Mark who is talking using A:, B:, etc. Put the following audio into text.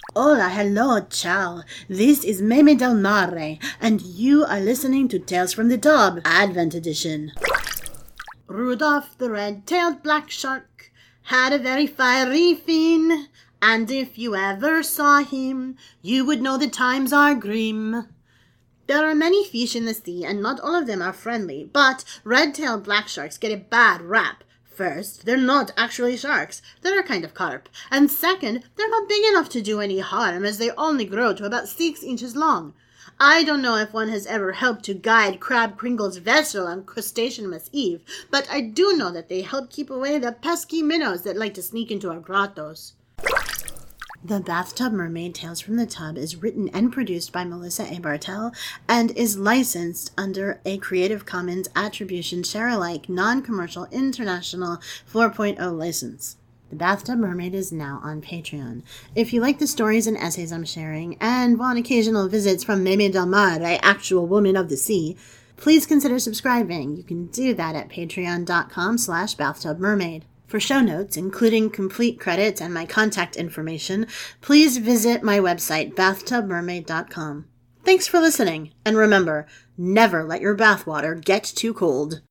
A: Hola, hello, ciao. This is Meme Del Mare, and you are listening to Tales from the Tub, Advent Edition. Rudolph the red-tailed black shark had a very fiery fin, and if you ever saw him, you would know the times are grim. There are many fish in the sea, and not all of them are friendly, but red-tailed black sharks get a bad rap. First, they're not actually sharks. They're a kind of carp. And second, they're not big enough to do any harm, as they only grow to about 6 inches long. I don't know if one has ever helped to guide Crab Kringle's vessel on Crustaceanus Eve, but I do know that they help keep away the pesky minnows that like to sneak into our grottos. The Bathtub Mermaid Tales from the Tub is written and produced by Melissa A. Bartel and is licensed under a Creative Commons Attribution Share-alike Non-Commercial International 4.0 license. The Bathtub Mermaid is now on Patreon. If you like the stories and essays I'm sharing and want occasional visits from Meme Del Mare, actual woman of the sea, please consider subscribing. You can do that at patreon.com/bathtubmermaid. For show notes, including complete credits and my contact information, please visit my website, bathtubmermaid.com. Thanks for listening, and remember, never let your bathwater get too cold.